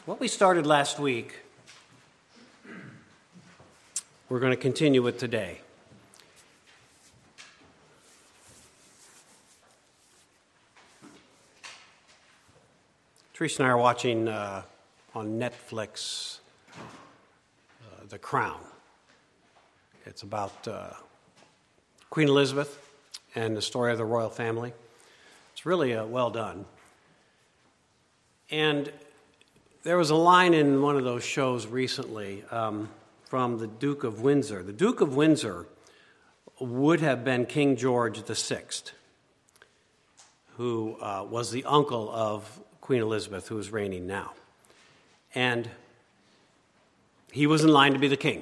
What we started last week, we're going to continue with today. Teresa and I are watching on Netflix The Crown. It's about Queen Elizabeth and the story of the royal family. It's really well done. And there was a line in one of those shows recently from the Duke of Windsor. The Duke of Windsor would have been King George VI, who was the uncle of Queen Elizabeth, who is reigning now. And he was in line to be the king.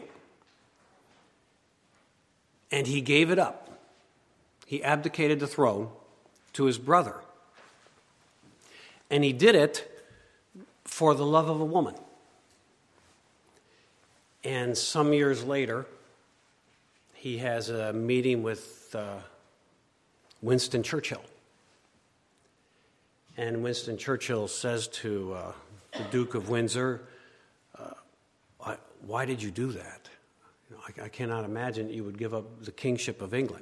And he gave it up. He abdicated the throne to his brother. And he did it for the love of a woman. And some years later, he has a meeting with Winston Churchill. And Winston Churchill says to the Duke of Windsor, why did you do that? I cannot imagine you would give up the kingship of England.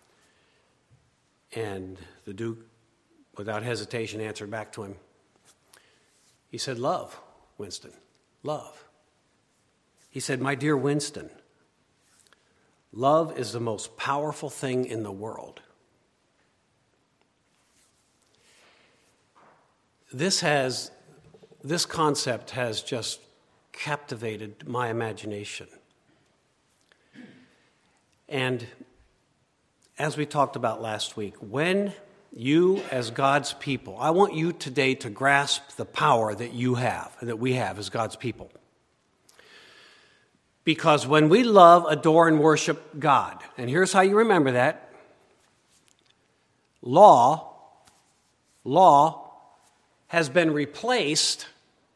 And the Duke, without hesitation, answered back to him. He said, love, Winston, love. He said, my dear Winston, love is the most powerful thing in the world. This concept has just captivated my imagination. And as we talked about last week, when you as God's people, I want you today to grasp the power that we have as God's people. Because when we love, adore, and worship God, and here's how you remember that, law has been replaced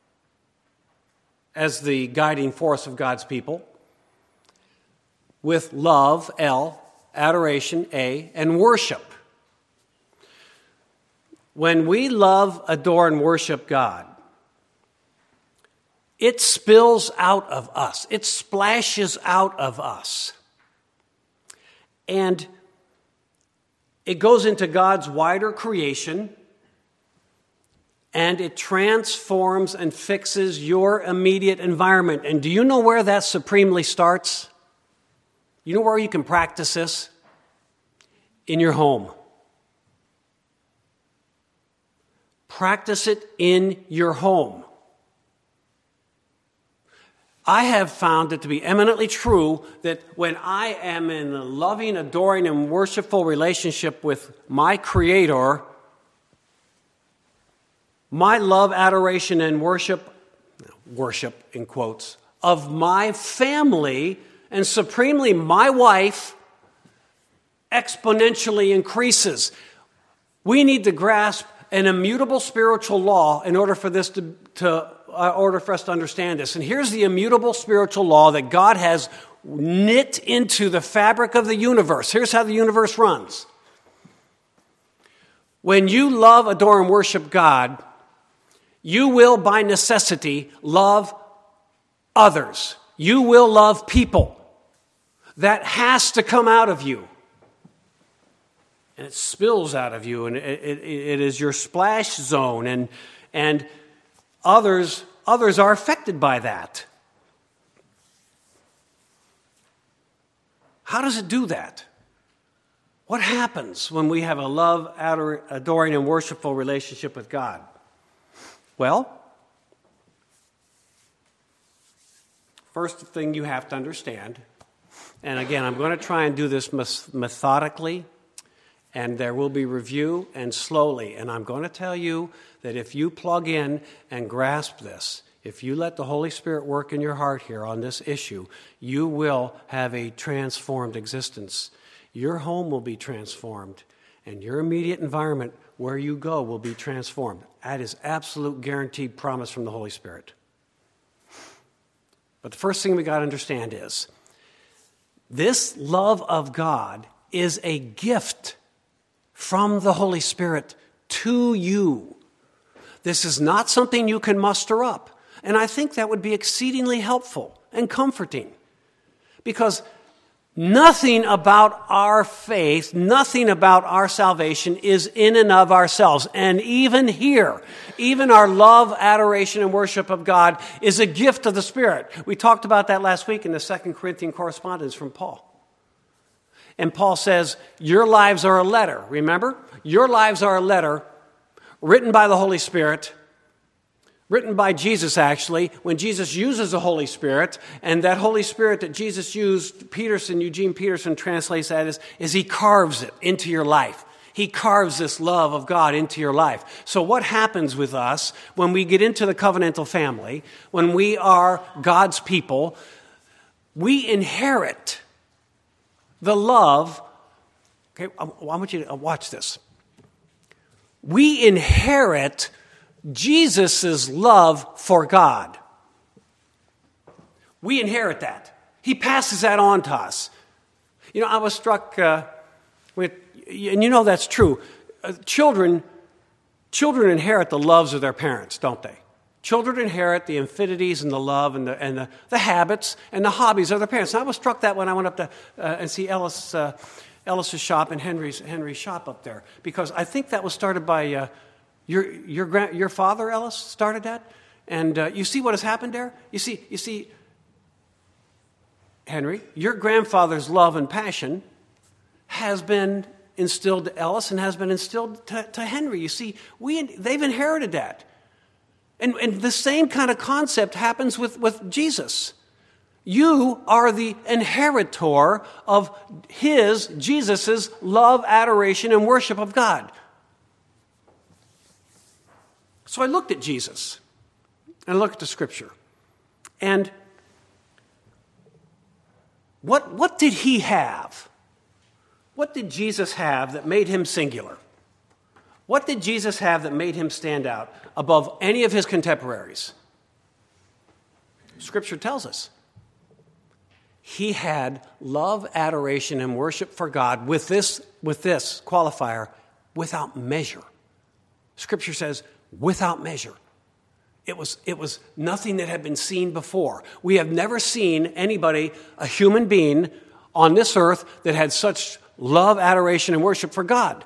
as the guiding force of God's people with love, L, adoration, A, and worship. When we love, adore, and worship God, it spills out of us. It splashes out of us. And it goes into God's wider creation, and it transforms and fixes your immediate environment. And do you know where that supremely starts? You know where you can practice this? In your home. Practice it in your home. I have found it to be eminently true that when I am in a loving, adoring, and worshipful relationship with my Creator, my love, adoration, and worship in quotes, of my family, and supremely my wife, exponentially increases. We need to grasp an immutable spiritual law in order for this order for us to understand this. And here's the immutable spiritual law that God has knit into the fabric of the universe. Here's how the universe runs. When you love, adore, and worship God, you will, by necessity, love others. You will love people. That has to come out of you. And it spills out of you, and it is your splash zone, and others are affected by that. How does it do that? What happens when we have a love, adoring, and worshipful relationship with God? Well, first thing you have to understand, and again, I'm going to try and do this methodically, and there will be review and slowly. And I'm going to tell you that if you plug in and grasp this, if you let the Holy Spirit work in your heart here on this issue, you will have a transformed existence. Your home will be transformed, and your immediate environment where you go will be transformed. That is absolute guaranteed promise from the Holy Spirit. But the first thing we got to understand is this love of God is a gift from the Holy Spirit to you. This is not something you can muster up. And I think that would be exceedingly helpful and comforting. Because nothing about our faith, nothing about our salvation is in and of ourselves. And even here, even our love, adoration, and worship of God is a gift of the Spirit. We talked about that last week in the 2 Corinthian correspondence from Paul. And Paul says, your lives are a letter, remember? Your lives are a letter written by the Holy Spirit, written by Jesus, actually, when Jesus uses the Holy Spirit, and that Holy Spirit that Jesus used, Eugene Peterson translates that as he carves it into your life. He carves this love of God into your life. So what happens with us when we get into the covenantal family, when we are God's people, we inherit the love. Okay, I want you to watch this. We inherit Jesus' love for God. We inherit that. He passes that on to us. You know, I was struck with, and you know that's true. Children inherit the loves of their parents, don't they? Children inherit the infinities and the love and the habits and the hobbies of their parents. And I was struck that when I went up to and see Ellis's shop and Henry's shop up there, because I think that was started by your father, Ellis, started that. And you see what has happened there? You see, Henry, your grandfather's love and passion has been instilled to Ellis and has been instilled to Henry. You see, they've inherited that. And the same kind of concept happens with Jesus. You are the inheritor of Jesus' love, adoration, and worship of God. So I looked at Jesus, and I looked at the Scripture. And what did he have? What did Jesus have that made him singular? What did Jesus have that made him stand out above any of his contemporaries? Scripture tells us. He had love, adoration, and worship for God with this qualifier, without measure. Scripture says, without measure. It was nothing that had been seen before. We have never seen anybody, a human being on this earth, that had such love, adoration, and worship for God.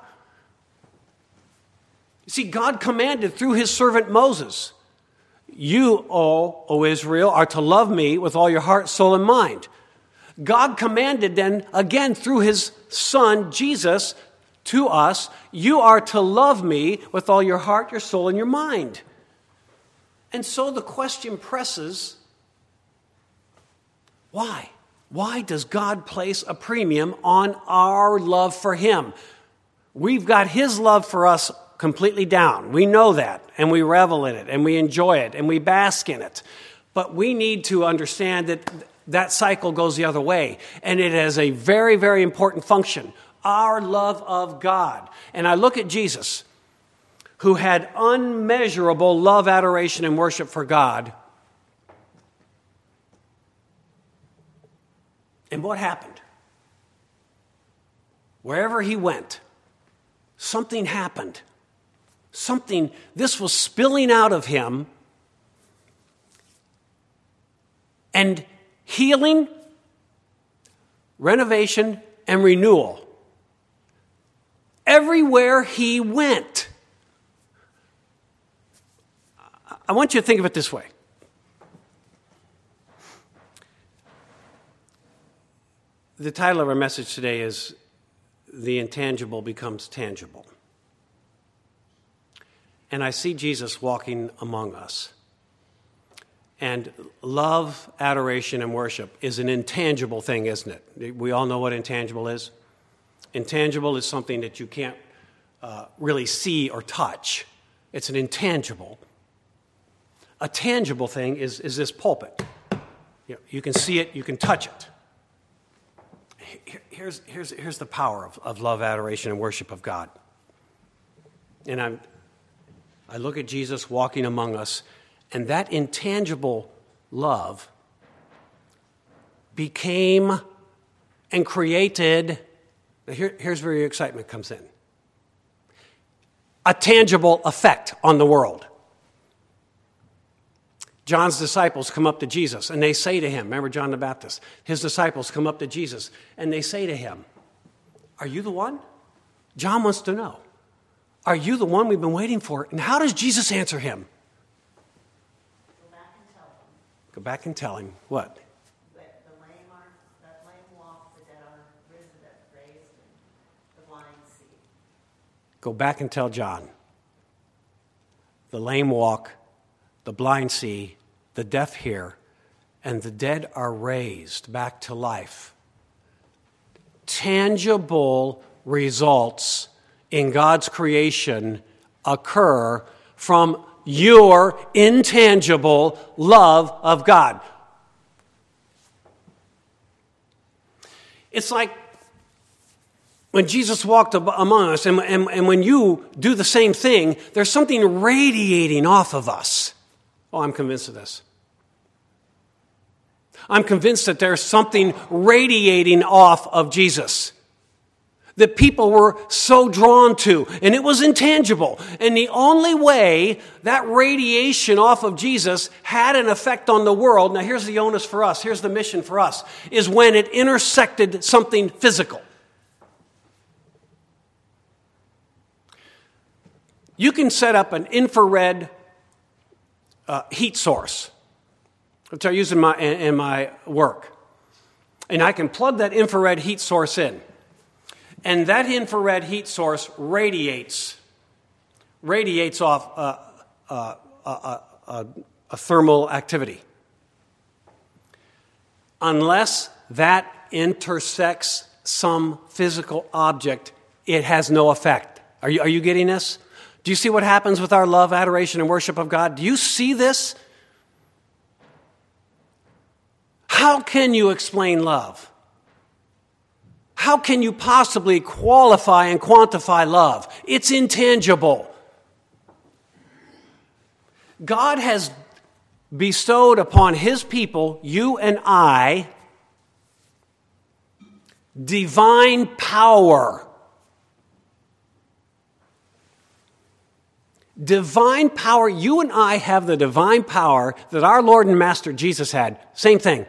You see, God commanded through his servant Moses, you, O Israel, are to love me with all your heart, soul, and mind. God commanded then, again, through his Son, Jesus, to us, you are to love me with all your heart, your soul, and your mind. And so the question presses, why? Why does God place a premium on our love for him? We've got his love for us completely down. We know that, and we revel in it, and we enjoy it, and we bask in it. But we need to understand that cycle goes the other way, and it has a very, very important function, our love of God. And I look at Jesus, who had unmeasurable love, adoration, and worship for God. And what happened? Wherever he went, something happened. This was spilling out of him, and healing, renovation, and renewal. Everywhere he went. I want you to think of it this way. The title of our message today is The Intangible Becomes Tangible. And I see Jesus walking among us. And love, adoration, and worship is an intangible thing, isn't it? We all know what intangible is. Intangible is something that you can't really see or touch. It's an intangible. A tangible thing is this pulpit. You can see it, you can touch it. Here's the power of love, adoration, and worship of God. And I look at Jesus walking among us, and that intangible love became and created, here's where your excitement comes in, a tangible effect on the world. John's disciples come up to Jesus and they say to him, remember John the Baptist, his disciples come up to Jesus and they say to him, are you the one? John wants to know, are you the one we've been waiting for? And how does Jesus answer him? Go back and tell him what? That lame walk, the dead are risen, that raised, and the blind see. Go back and tell John. The lame walk, the blind see, the deaf hear, and the dead are raised back to life. Tangible results in God's creation occur from your intangible love of God. It's like when Jesus walked among us, and when you do the same thing, there's something radiating off of us. Oh, I'm convinced of this. I'm convinced that there's something radiating off of Jesus that people were so drawn to, and it was intangible. And the only way that radiation off of Jesus had an effect on the world, now here's the onus for us, here's the mission for us, is when it intersected something physical. You can set up an infrared heat source, which I use in my work. And I can plug that infrared heat source in. And that infrared heat source radiates off a thermal activity. Unless that intersects some physical object, it has no effect. Are you getting this? Do you see what happens with our love, adoration, and worship of God? Do you see this? How can you explain love? How can you possibly qualify and quantify love? It's intangible. God has bestowed upon His people, you and I, divine power. Divine power. You and I have the divine power that our Lord and Master Jesus had. Same thing.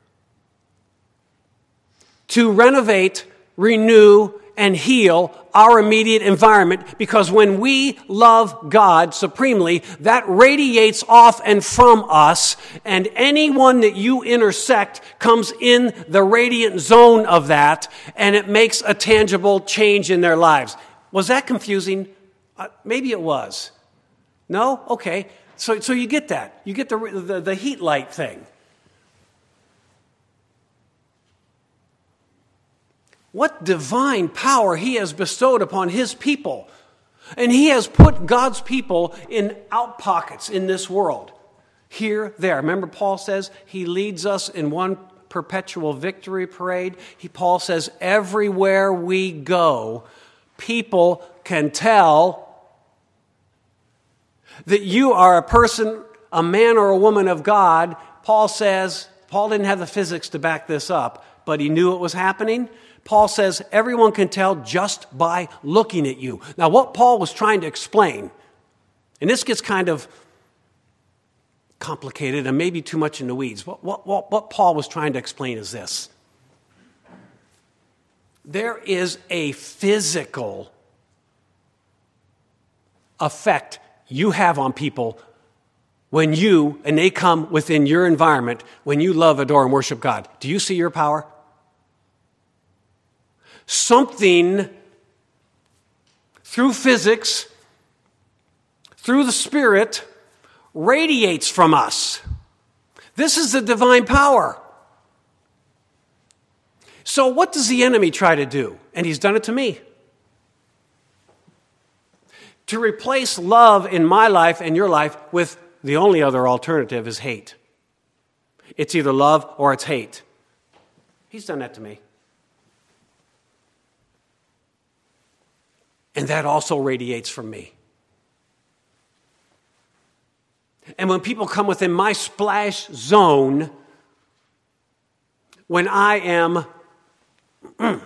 To renovate, renew, and heal our immediate environment, because when we love God supremely, that radiates off and from us, and anyone that you intersect comes in the radiant zone of that, and it makes a tangible change in their lives. Was that confusing? Maybe it was. No? Okay. So you get that. You get the heat light thing. What divine power He has bestowed upon His people. And He has put God's people in out pockets in this world. Here, there. Remember Paul says He leads us in one perpetual victory parade. Paul says everywhere we go, people can tell that you are a person, a man or a woman of God. Paul says, Paul didn't have the physics to back this up, but he knew it was happening. Paul says everyone can tell just by looking at you. Now, what Paul was trying to explain, and this gets kind of complicated and maybe too much in the weeds. What Paul was trying to explain is this. There is a physical effect you have on people when and they come within your environment, when you love, adore, and worship God. Do you see your power? Something through physics, through the Spirit, radiates from us. This is the divine power. So what does the enemy try to do? And he's done it to me. To replace love in my life and your life with the only other alternative is hate. It's either love or it's hate. He's done that to me. And that also radiates from me. And when people come within my splash zone, when I am,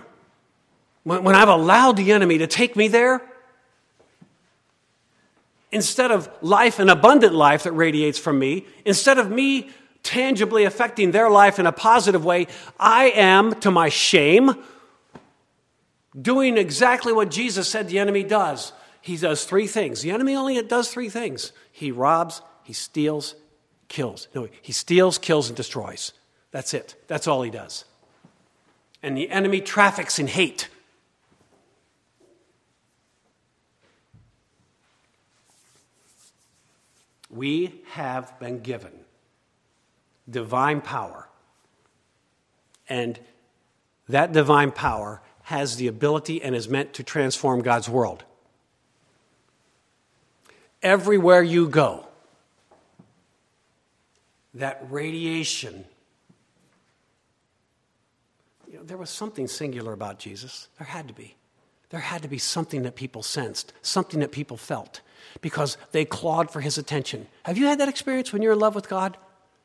when I've allowed the enemy to take me there, instead of life and abundant life that radiates from me, instead of me tangibly affecting their life in a positive way, I am, to my shame, doing exactly what Jesus said the enemy does. He does three things. The enemy only does three things. He robs, he steals, kills. No, he steals, kills, and destroys. That's it. That's all he does. And the enemy traffics in hate. We have been given divine power. And that divine power has the ability and is meant to transform God's world. Everywhere you go, that radiation, there was something singular about Jesus. There had to be. There had to be something that people sensed, something that people felt, because they clawed for his attention. Have you had that experience when you're in love with God?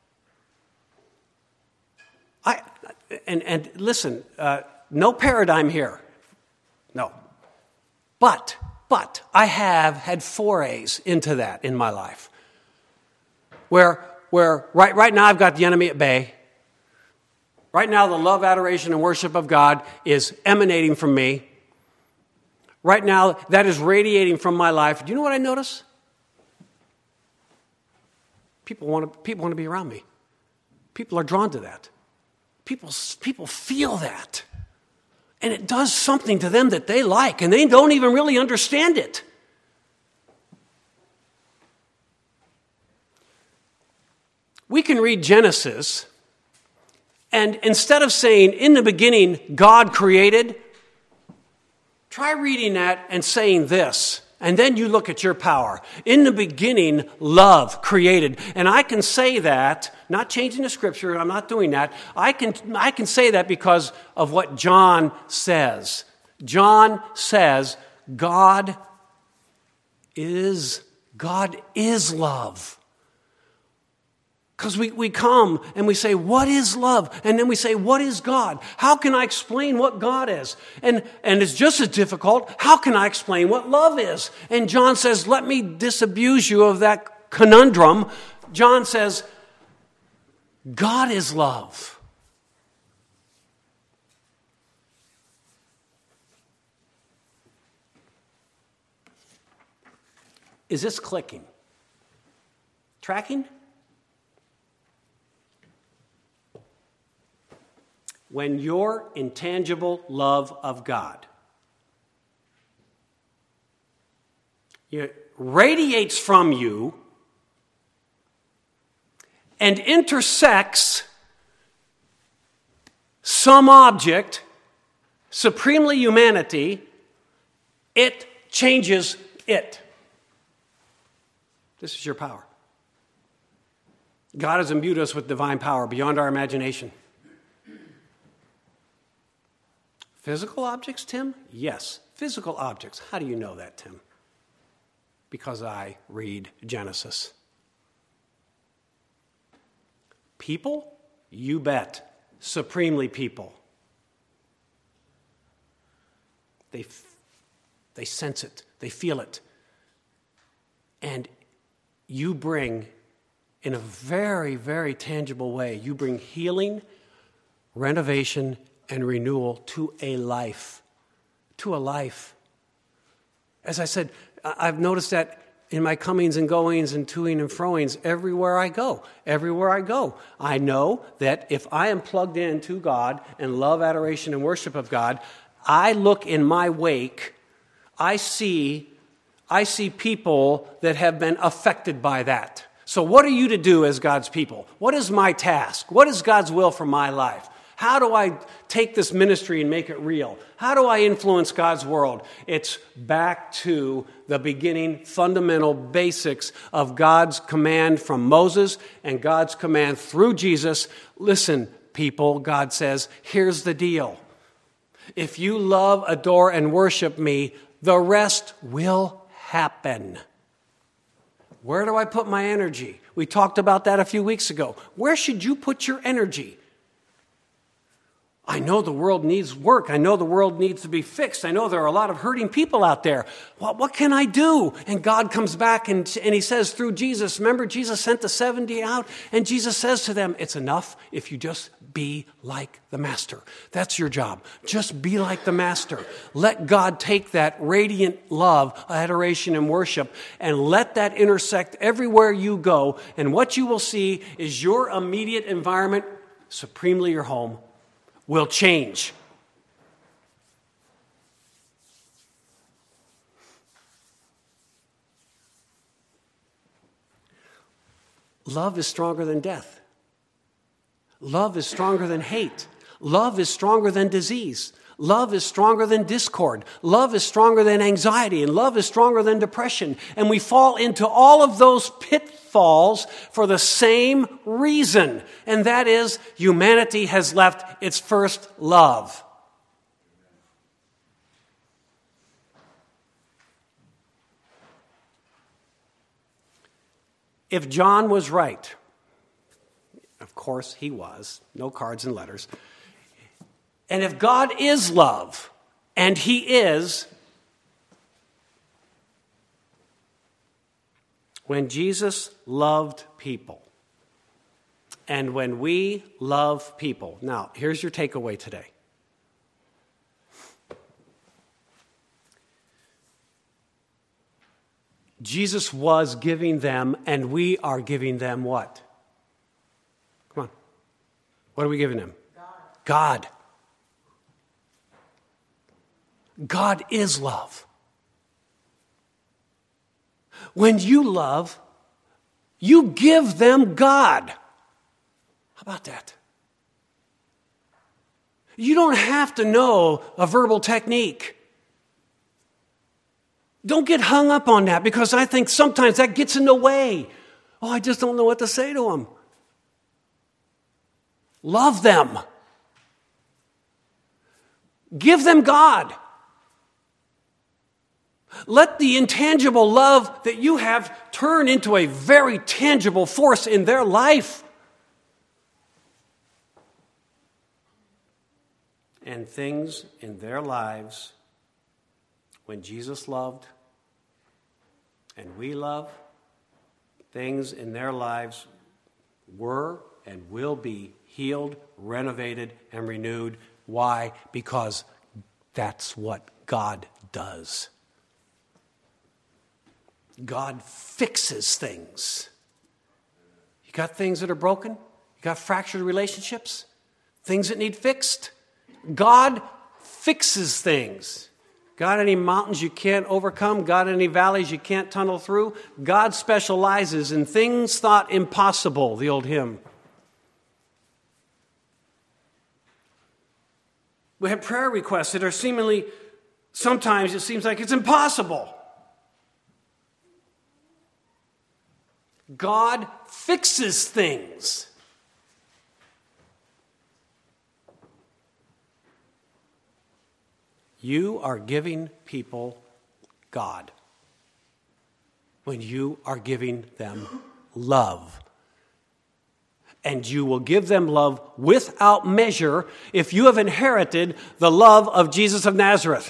And listen, no paradigm here. No. But I have had forays into that in my life. Where right now I've got the enemy at bay. Right now the love, adoration, and worship of God is emanating from me. Right now that is radiating from my life. Do you know what I notice? People want to be around me. People are drawn to that. People feel that. And it does something to them that they like, and they don't even really understand it. We can read Genesis, and instead of saying, in the beginning, God created, try reading that and saying this. And then you look at your power. In the beginning, love created. And I can say that, not changing the scripture, I'm not doing that. I can say that because of what John says. John says, God is love. Because we come and we say, what is love? And then we say, what is God? How can I explain what God is? And it's just as difficult, how can I explain what love is? And John says, let me disabuse you of that conundrum. John says, God is love. Is this clicking? Tracking? When your intangible love of God radiates from you and intersects some object, supremely humanity, it changes it. This is your power. God has imbued us with divine power beyond our imagination. Physical objects, Tim? Yes, physical objects. How do you know that, Tim? Because I read Genesis. People? You bet. Supremely people. They sense it. They feel it. And you bring, in a very, very tangible way, you bring healing, renovation, and renewal to a life. To a life. As I said, I've noticed that in my comings and goings and toing and froings everywhere I go. Everywhere I go. I know that if I am plugged into God and love, adoration, and worship of God, I look in my wake, I see people that have been affected by that. So what are you to do as God's people? What is my task? What is God's will for my life? How do I take this ministry and make it real? How do I influence God's world? It's back to the beginning, fundamental basics of God's command from Moses and God's command through Jesus. Listen, people, God says, here's the deal. If you love, adore, and worship me, the rest will happen. Where do I put my energy? We talked about that a few weeks ago. Where should you put your energy? I know the world needs work. I know the world needs to be fixed. I know there are a lot of hurting people out there. What can I do? And God comes back and he says through Jesus, remember Jesus sent the 70 out? And Jesus says to them, it's enough if you just be like the Master. That's your job. Just be like the Master. Let God take that radiant love, adoration, and worship and let that intersect everywhere you go. And what you will see is your immediate environment, supremely your home, will change. Love is stronger than death. Love is stronger than hate. Love is stronger than disease. Love is stronger than discord. Love is stronger than anxiety. And love is stronger than depression. And we fall into all of those pitfalls for the same reason. And that is humanity has left its first love. If John was right, of course he was, no cards and letters. And if God is love, and he is, when Jesus loved people, and when we love people. Now, here's your takeaway today. Jesus was giving them, and we are giving them what? Come on. What are we giving them? God. God is love. When you love, you give them God. How about that? You don't have to know a verbal technique. Don't get hung up on that because I think sometimes that gets in the way. Oh, I just don't know what to say to them. Love them. Give them God. Let the intangible love that you have turn into a very tangible force in their life. And things in their lives, when Jesus loved and we love, things in their lives were and will be healed, renovated, and renewed. Why? Because that's what God does. God fixes things. You got things that are broken? You got fractured relationships? Things that need fixed? God fixes things. Got any mountains you can't overcome? Got any valleys you can't tunnel through? God specializes in things thought impossible, the old hymn. We have prayer requests that are seemingly, sometimes it seems like it's impossible. God fixes things. You are giving people God when you are giving them love. And you will give them love without measure if you have inherited the love of Jesus of Nazareth.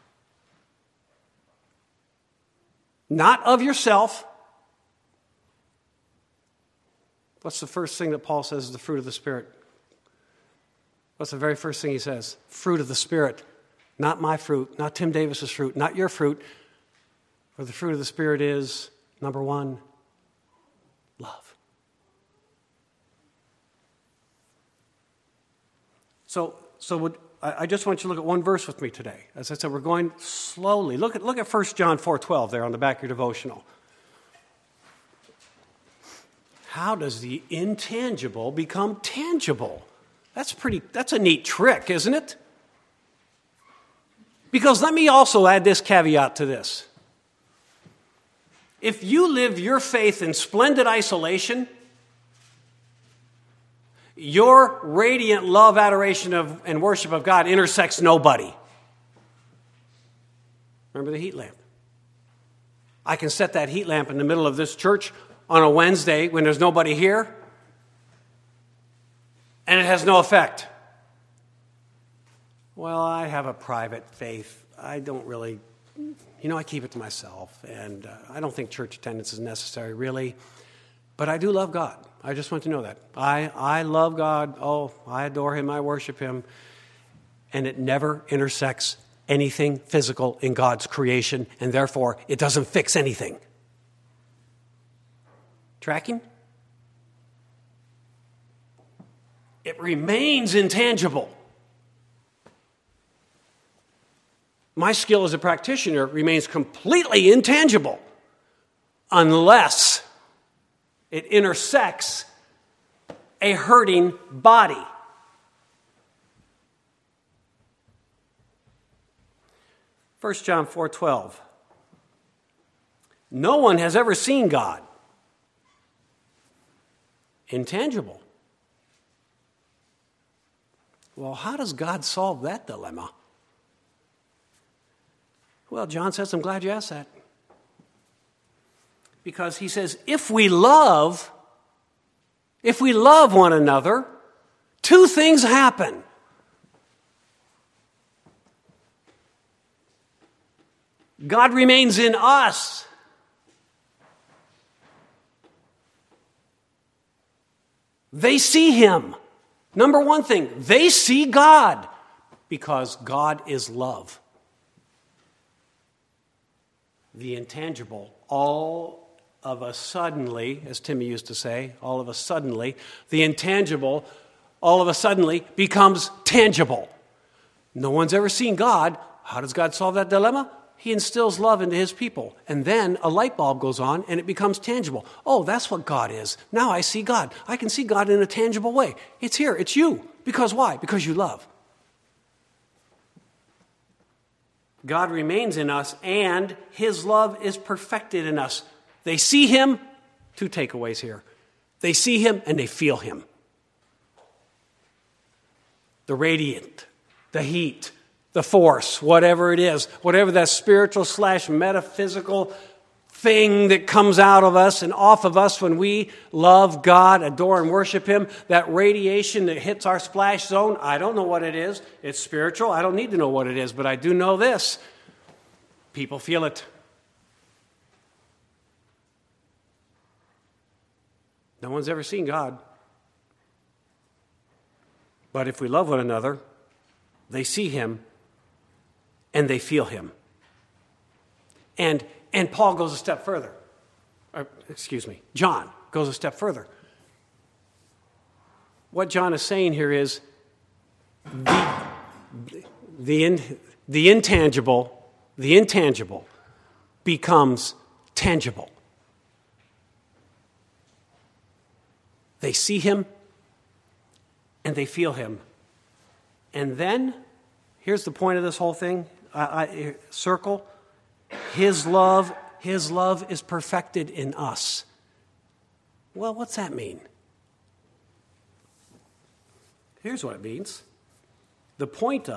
Not of yourself. What's the first thing that Paul says is the fruit of the Spirit? What's the very first thing he says? Fruit of the Spirit. Not my fruit, not Tim Davis's fruit, not your fruit. For the fruit of the Spirit is, number one, love. So I just want you to look at one verse with me today. As I said, we're going slowly. Look at 1 John 4:12 there on the back of your devotional. How does the intangible become tangible? That's a neat trick, isn't it? Because let me also add this caveat to this. If you live your faith in splendid isolation, your radiant love, adoration and worship of God intersects nobody. Remember the heat lamp. I can set that heat lamp in the middle of this church on a Wednesday when there's nobody here, and it has no effect. Well, I have a private faith. I don't really, I keep it to myself, and I don't think church attendance is necessary, really. But I do love God. I just want you to know that. I love God. Oh, I adore Him. I worship Him. And it never intersects anything physical in God's creation, and therefore it doesn't fix anything. Tracking? It remains intangible. My skill as a practitioner remains completely intangible unless it intersects a hurting body. First John 4:12. No one has ever seen God. Intangible. Well, how does God solve that dilemma? Well, John says, I'm glad you asked that. Because he says, if we love one another, two things happen. God remains in us. They see Him. Number one thing, they see God because God is love. The intangible, all of a suddenly, as Timmy used to say, all of a suddenly, the intangible, all of a suddenly becomes tangible. No one's ever seen God. How does God solve that dilemma? He instills love into His people. And then a light bulb goes on and it becomes tangible. Oh, that's what God is. Now I see God. I can see God in a tangible way. It's here. It's you. Because why? Because you love. God remains in us and His love is perfected in us. They see Him. Two takeaways here. They see Him and they feel Him. The radiant, the heat, the force, whatever it is, whatever that spiritual / metaphysical thing that comes out of us and off of us when we love God, adore and worship Him, that radiation that hits our splash zone, I don't know what it is. It's spiritual. I don't need to know what it is, but I do know this. People feel it. No one's ever seen God. But if we love one another, they see Him and they feel Him. And Paul goes a step further. John goes a step further. What John is saying here is the intangible becomes tangible. They see Him and they feel Him. And then, here's the point of this whole thing. Circle. His love is perfected in us. Well, what's that mean? Here's what it means. The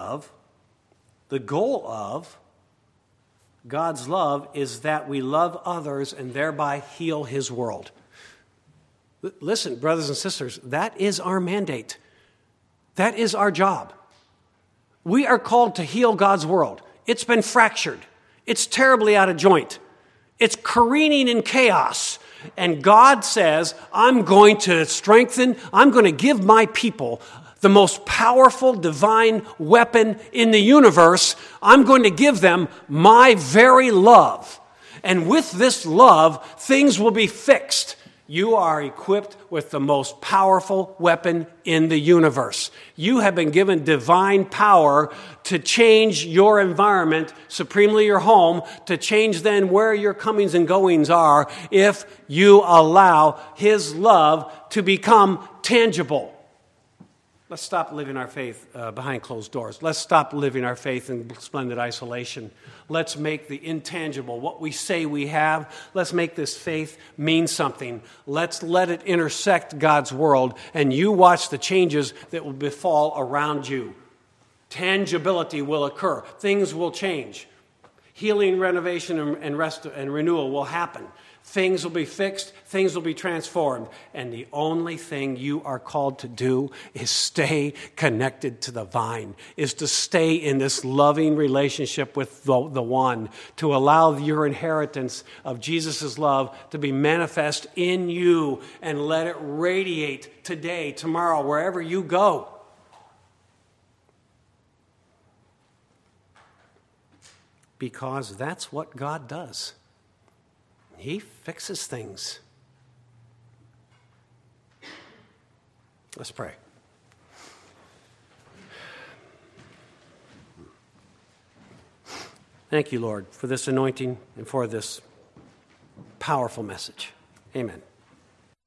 goal of God's love is that we love others and thereby heal His world. Listen, brothers and sisters, that is our mandate. That is our job. We are called to heal God's world. It's been fractured. It's terribly out of joint. It's careening in chaos. And God says, I'm going to strengthen, I'm going to give my people the most powerful divine weapon in the universe. I'm going to give them my very love. And with this love, things will be fixed. You are equipped with the most powerful weapon in the universe. You have been given divine power to change your environment, supremely your home, to change then where your comings and goings are if you allow His love to become tangible. Let's stop living our faith behind closed doors. Let's stop living our faith in splendid isolation. Let's make the intangible, what we say we have, let's make this faith mean something. Let's let it intersect God's world, and you watch the changes that will befall around you. Tangibility will occur. Things will change. Healing, renovation, and renewal will happen. Things will be fixed. Things will be transformed. And the only thing you are called to do is stay connected to the vine, is to stay in this loving relationship with the one, to allow your inheritance of Jesus' love to be manifest in you and let it radiate today, tomorrow, wherever you go. Because that's what God does. He fixes things. Let's pray. Thank you, Lord, for this anointing and for this powerful message. Amen.